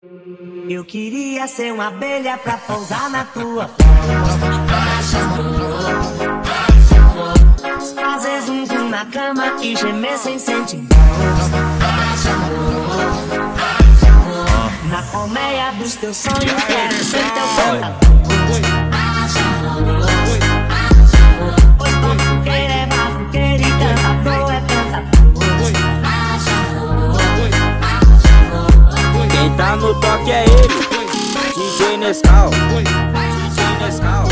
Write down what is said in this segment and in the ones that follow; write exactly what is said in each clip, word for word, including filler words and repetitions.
Eu queria ser uma abelha pra pousar na tua. Fazer zum zum na cama e gemer sem sentimento. Na colmeia dos teus sonhos quero ser teu cantador. Pois batuqueiro é batuqueiro e cantador é cantador. Quem tá no toque é ele, D J Nescau, D J Nescau.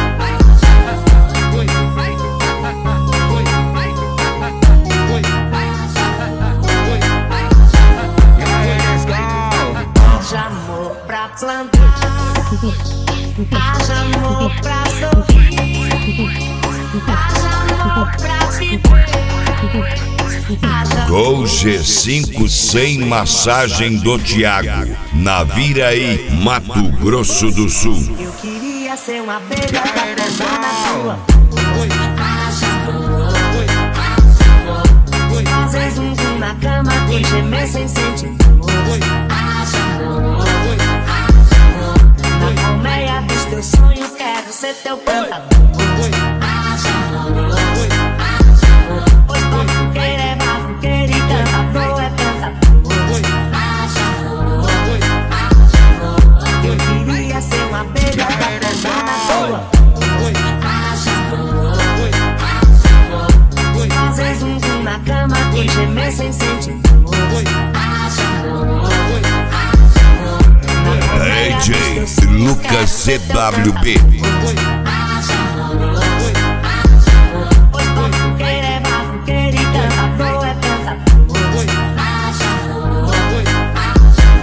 Haja amor pra plantar, haja amor pra sorrir, haja amor pra viver. Gol G cinco cem Massagem do Thiago, na Viraí, Mato Grosso do Sul. Eu queria ser uma abelha pra pousar na tua. Fazer zum zum na cama e gemer sem sentimento. Na colmeia dos teus sonhos quero ser teu cantador. Pois batuqueiro é batuqueiro e cantador é cantador. Eu queria ser uma abelha pra pousar na tua. Fazer zum zum na cama e gemer sem sentimento. D J Lucas C W B. Pois batuqueiro é batuqueiro e cantador é cantador.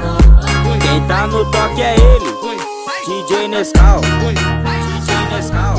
Quem tá no toque é ele, D J Nescau, D J Nescau.